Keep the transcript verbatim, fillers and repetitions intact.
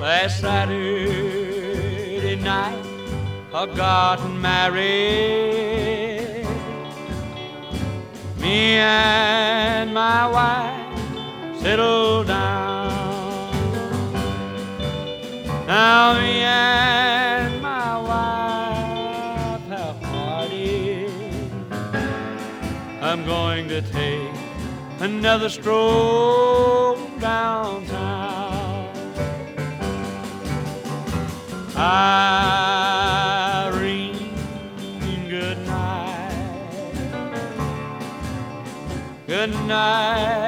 last Saturday night I got married. Me and my wife settled down. Now me and my wife have parted. I'm going to take another stroll downtown. Irene, good night. Good night.